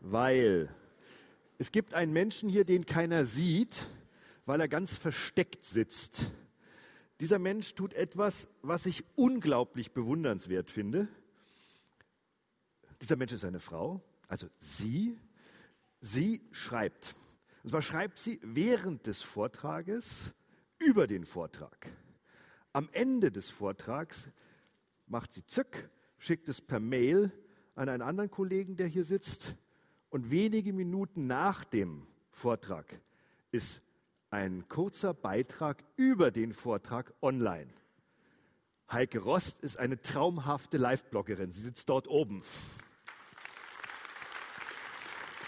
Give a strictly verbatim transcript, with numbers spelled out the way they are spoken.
weil es gibt einen Menschen hier, den keiner sieht, weil er ganz versteckt sitzt. Dieser Mensch tut etwas, was ich unglaublich bewundernswert finde. Dieser Mensch ist eine Frau, also sie. Sie schreibt. Und zwar schreibt sie während des Vortrages über den Vortrag. Am Ende des Vortrags macht sie zück, schickt es per Mail an einen anderen Kollegen, der hier sitzt. Und wenige Minuten nach dem Vortrag ist ein kurzer Beitrag über den Vortrag online. Heike Rost ist eine traumhafte Live-Bloggerin. Sie sitzt dort oben.